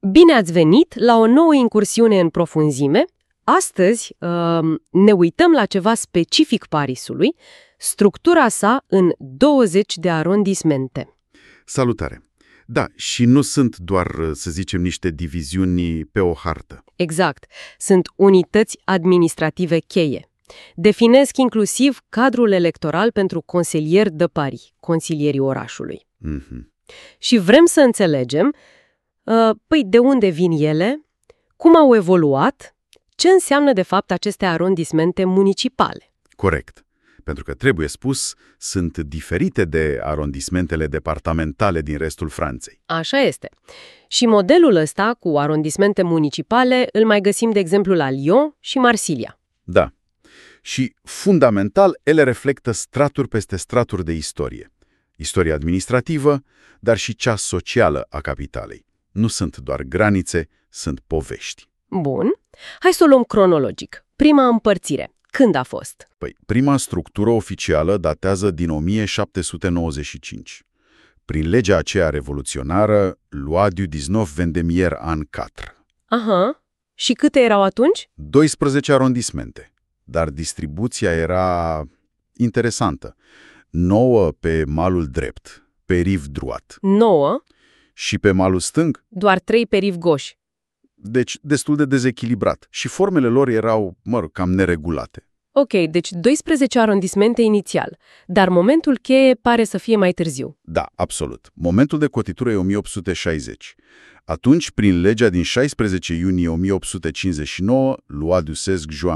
Bine ați venit la o nouă incursiune în profunzime. Astăzi ne uităm la ceva specific Parisului, structura sa în 20 de arondismente. Salutare! Da, și nu sunt doar, să zicem, niște diviziuni pe o hartă. Exact. Sunt unități administrative cheie. Definesc inclusiv cadrul electoral pentru consilieri de Paris, consilierii orașului. Și vrem să înțelegem, de unde vin ele, cum au evoluat, ce înseamnă de fapt aceste arondismente municipale. Corect. Pentru că, trebuie spus, sunt diferite de arondismentele departamentale din restul Franței. Așa este. Și modelul ăsta cu arondismente municipale îl mai găsim, de exemplu, la Lyon și Marsilia. Da. Și, fundamental, ele reflectă straturi peste straturi de istorie. Istoria administrativă, dar și cea socială a capitalei. Nu sunt doar granițe, sunt povești. Bun. Hai să o luăm cronologic. Prima împărțire. Când a fost? Prima structură oficială datează din 1795. Prin legea aceea revoluționară, Loi du 19 Vendémiaire an 4. Aha. Și câte erau atunci? 12 arondismente. Dar distribuția era interesantă. 9 pe malul drept, pe rive droit. 9? Și pe malul stâng? Doar 3 pe rive gauche. Deci destul de dezechilibrat. Și formele lor erau, cam neregulate. Ok, deci 12 arondismente inițial, dar momentul cheie pare să fie mai târziu. Da, absolut. Momentul de cotitură e 1860. Atunci, prin legea din 16 iunie 1859, Loi du 16 juin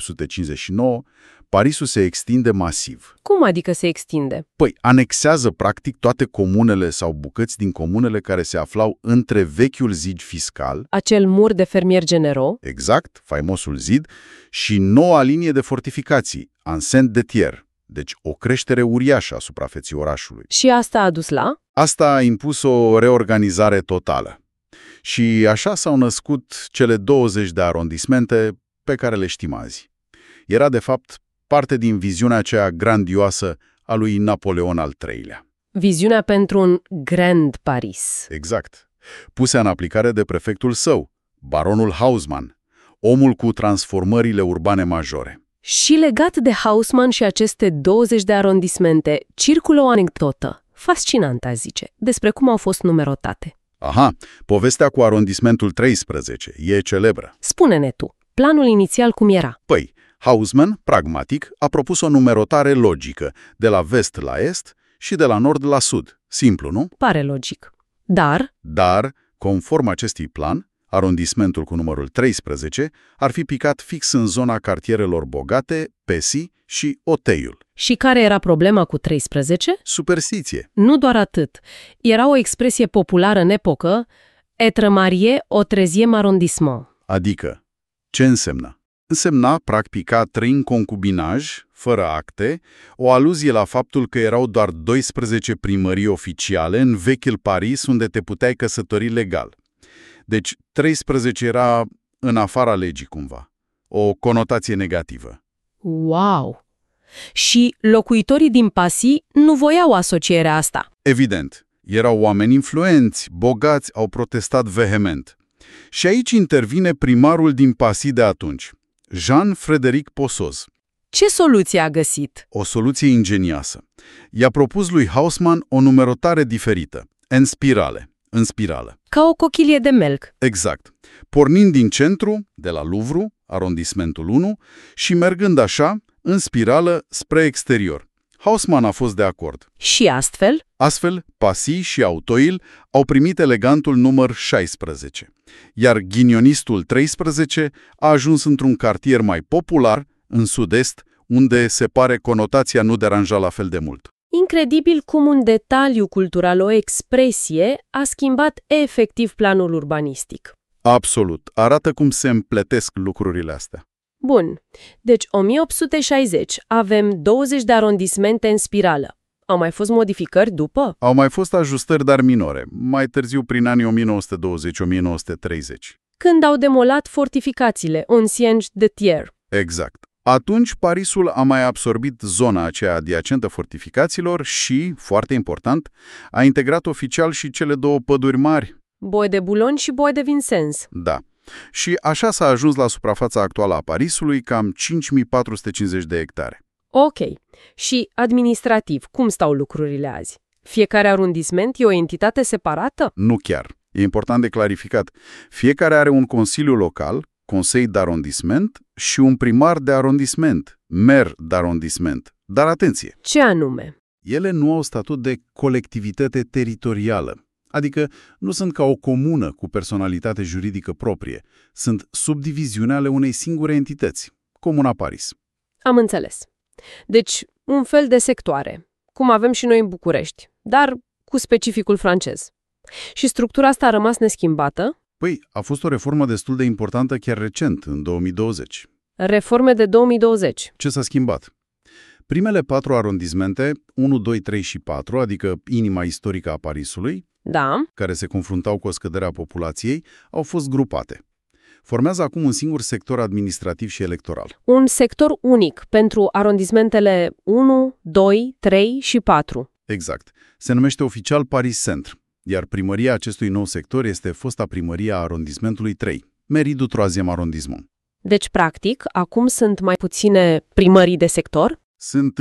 1859, Parisul se extinde masiv. Cum adică se extinde? Anexează practic toate comunele sau bucăți din comunele care se aflau între vechiul zid fiscal, Acel mur de fermier generaux? exact, faimosul zid, și noua linie de fortificații, enceinte de tiers, deci o creștere uriașă a suprafeții orașului. Și asta a dus la? Asta a impus o reorganizare totală. Și așa s-au născut cele 20 de arondismente pe care le știm azi. Era, de fapt, parte din viziunea aceea grandioasă a lui Napoleon al III-lea. Viziunea pentru un Grand Paris. Exact. Pusea în aplicare de prefectul său, baronul Haussmann, omul cu transformările urbane majore. Și legat de Haussmann și aceste 20 de arondismente, circulă o anecdotă fascinantă, aș zice, despre cum au fost numerotate. Aha, povestea cu arondismentul 13 e celebră. Spune-ne tu, planul inițial cum era? Haussmann, pragmatic, a propus o numerotare logică, de la vest la est și de la nord la sud. Simplu, nu? Pare logic. Dar, conform acestui plan, arondismentul cu numărul 13 ar fi picat fix în zona cartierelor bogate, Passy și Auteuil. și care era problema cu 13? Superstiție. Nu doar atât. Era o expresie populară în epocă, être marié au 13e arrondissement. Adică, ce însemna? Însemna, practic, a trăi în concubinaj, fără acte, o aluzie la faptul că erau doar 12 primării oficiale în vechiul Paris unde te puteai căsători legal. Deci 13 era în afara legii cumva. O conotație negativă. Wow! Și locuitorii din Passy nu voiau asocierea asta. Evident, erau oameni influenți, bogați, au protestat vehement. Și aici intervine primarul din Passy de atunci, Jean-Frédéric Possoz. Ce soluție a găsit? O soluție ingenioasă. I-a propus lui Haussmann o numerotare diferită, în spirală. Ca o cochilie de melc. Exact. Pornind din centru, de la Louvre, arondismentul 1, și mergând așa, în spirală, spre exterior. Haussmann a fost de acord. Și astfel? Astfel, Passy și Auteuil au primit elegantul număr 16, iar ghinionistul 13 a ajuns într-un cartier mai popular, în sud-est, unde, se pare, conotația nu deranja la fel de mult. Incredibil cum un detaliu cultural, o expresie, a schimbat efectiv planul urbanistic. Absolut. Arată cum se împletesc lucrurile astea. Bun. Deci, 1860, avem 20 de arondismente în spirală. Au mai fost modificări după? Au mai fost ajustări, dar minore, mai târziu prin anii 1920-1930. Când au demolat fortificațiile, Enceinte de tiers. Exact. Atunci, Parisul a mai absorbit zona aceea adiacentă fortificațiilor și, foarte important, a integrat oficial și cele două păduri mari. Bois de Boulogne și Bois de Vincennes. Da. Și așa s-a ajuns la suprafața actuală a Parisului, cam 5450 de hectare. Ok. Și administrativ, cum stau lucrurile azi? Fiecare arondisment e o entitate separată? Nu chiar. E important de clarificat. Fiecare are un consiliu local, consei d'arondissement, și un primar de arondisment, maire d'arondissement. Dar atenție! Ce anume? Ele nu au statut de colectivitate teritorială. Adică nu sunt ca o comună cu personalitate juridică proprie. Sunt subdiviziuni ale unei singure entități, Comuna Paris. Am înțeles. Deci, un fel de sectoare, cum avem și noi în București, dar cu specificul francez. Și structura asta a rămas neschimbată? Păi, a fost o reformă destul de importantă chiar recent, în 2020. Reforme de 2020. Ce s-a schimbat? Primele 4 arondismente, 1, 2, 3 și 4, adică inima istorică a Parisului, Da. care se confruntau cu o scădere a populației, au fost grupate. Formează acum un singur sector administrativ și electoral. Un sector unic pentru arondismentele 1, 2, 3 și 4. Exact. Se numește oficial Paris Centre, iar primăria acestui nou sector este fosta primărie a arondismentului 3, Mairie du 3e arrondissement. Deci, practic, acum sunt mai puține primării de sector? Sunt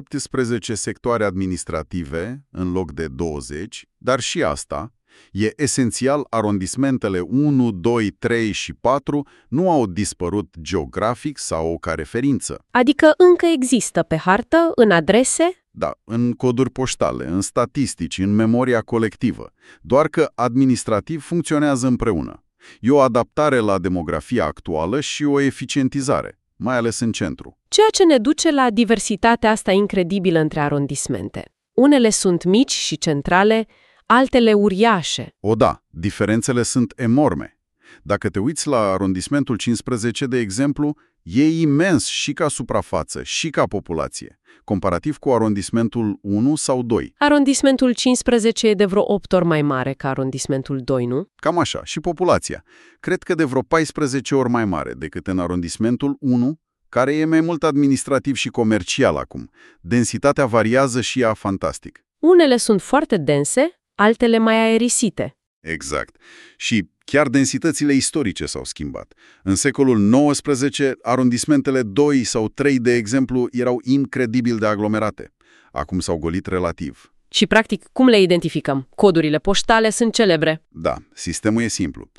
17 sectoare administrative în loc de 20, dar și asta, e esențial, arondismentele 1, 2, 3 și 4 nu au dispărut geografic sau ca referință. Adică încă există pe hartă, în adrese? Da, în coduri poștale, în statistici, în memoria colectivă, doar că administrativ funcționează împreună. E o adaptare la demografia actuală și o eficientizare, mai ales în centru. Ceea ce ne duce la diversitatea asta incredibilă între arondismente. Unele sunt mici și centrale, altele uriașe. O da, diferențele sunt enorme. Dacă te uiți la arondismentul 15, de exemplu, e imens și ca suprafață, și ca populație, comparativ cu arondismentul 1 sau 2. Arondismentul 15 e de vreo 8 ori mai mare ca arondismentul 2, nu? Cam așa. Și populația. Cred că de vreo 14 ori mai mare decât în arondismentul 1, care e mai mult administrativ și comercial acum. Densitatea variază și ea fantastic. Unele sunt foarte dense, altele mai aerisite. Exact. Și chiar densitățile istorice s-au schimbat. În secolul XIX, arondismentele 2 sau 3, de exemplu, erau incredibil de aglomerate. Acum s-au golit relativ. Și, practic, cum le identificăm? Codurile poștale sunt celebre. Da, sistemul e simplu.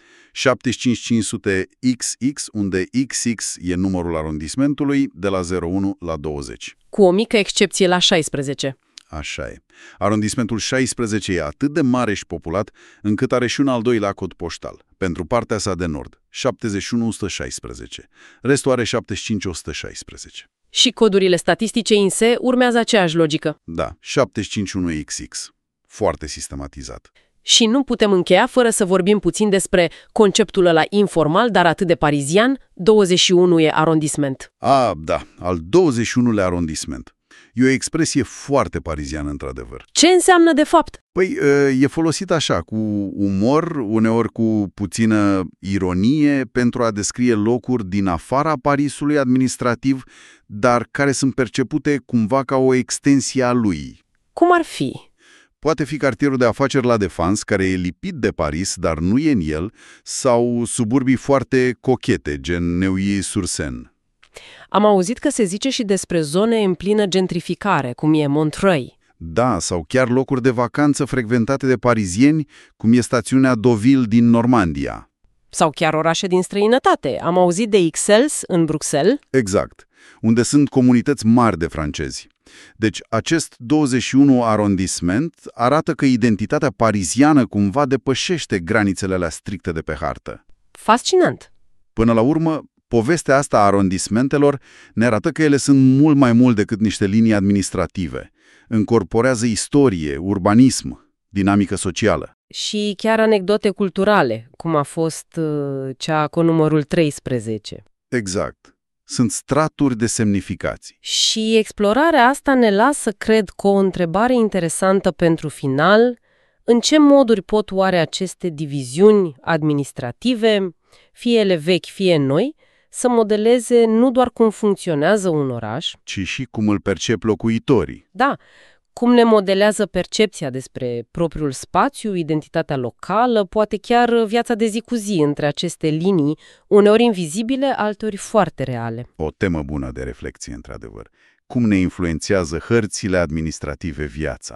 75500XX, unde XX e numărul arondismentului, de la 01 la 20. Cu o mică excepție la 16. Așa e. Arondismentul 16 e atât de mare și populat, încât are și un al doilea cod poștal, pentru partea sa de nord, 71116. Restul are 75116. Și codurile statistice INSEE urmează aceeași logică. Da, 751XX. Foarte sistematizat. Și nu putem încheia fără să vorbim puțin despre conceptul ăla informal, dar atât de parizian, 21 e arondisment. Da, al 21-lea arondisment. E o expresie foarte pariziană, într-adevăr. Ce înseamnă de fapt? Păi, e folosit așa, cu umor, uneori cu puțină ironie, pentru a descrie locuri din afara Parisului administrativ, dar care sunt percepute cumva ca o extensie a lui. Cum ar fi? Poate fi cartierul de afaceri La Défense, care e lipit de Paris, dar nu e în el, sau suburbii foarte cochete, gen Neuilly-sur-Seine. Am auzit că se zice și despre zone în plină gentrificare, cum e Montreuil. Da, sau chiar locuri de vacanță frecventate de parizieni, cum e stațiunea Deauville din Normandia. Sau chiar orașe din străinătate. Am auzit de Ixelles în Bruxelles. Exact, unde sunt comunități mari de francezi. Deci acest 21 arondisment arată că identitatea pariziană cumva depășește granițele alea stricte de pe hartă. Fascinant! Până la urmă, povestea asta a arondismentelor ne arată că ele sunt mult mai mult decât niște linii administrative. Încorporează istorie, urbanism, dinamică socială. Și chiar anecdote culturale, cum a fost cea cu numărul 13. Exact. Sunt straturi de semnificații. Și explorarea asta ne lasă, cred, cu o întrebare interesantă pentru final. În ce moduri pot oare aceste diviziuni administrative, fie ele vechi, fie noi, să modeleze nu doar cum funcționează un oraș, ci și cum îl percep locuitorii? da, Cum ne modelează percepția despre propriul spațiu, identitatea locală, poate chiar viața de zi cu zi între aceste linii, uneori invizibile, alteori foarte reale. O temă bună de reflexie, într-adevăr. Cum ne influențează hărțile administrative viața?